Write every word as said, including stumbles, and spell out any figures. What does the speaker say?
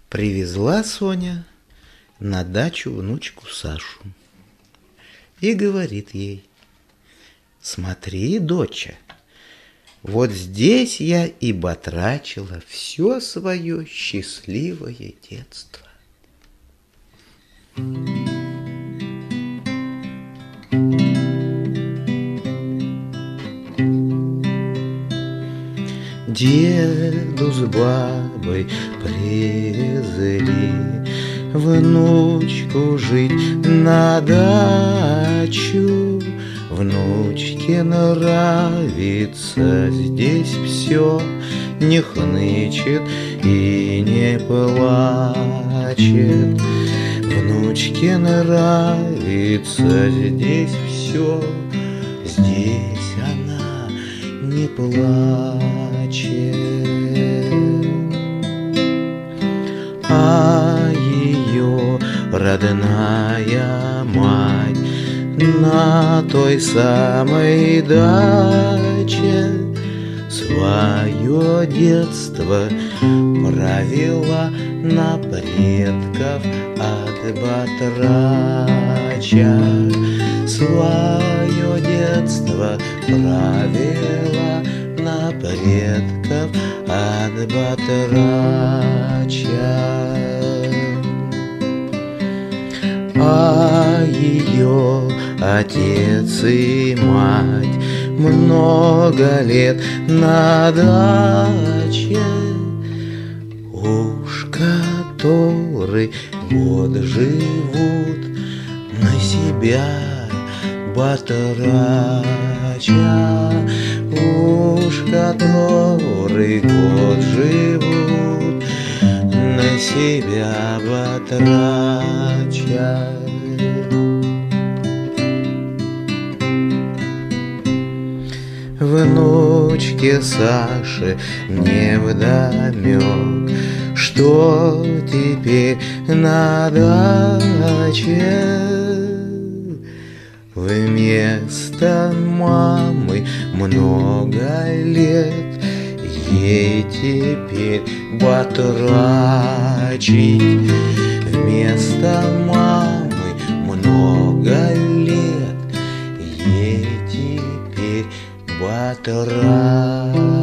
Привезла Соня на дачу внучку Сашу и говорит ей: смотри, доча, вот здесь я и батрачила все свое счастливое детство. Деду с бабой привезли внучку жить на дачу. Внучке нравится здесь все, не хнычет и не плачет. Внучке нравится здесь все, здесь она не плачет. А ее родная мать на той самой даче свое детство провела на предков от батрача. Свое детство провела на предков от батрача. А ее отец и мать много лет на даче, уж который год живут на себя батрача. Уж который год живут на себя батрача. Внучке Саше невдомек, что теперь на даче вместо мамы много лет ей теперь батрачить. Вместо мамы много лет ей теперь батрачить.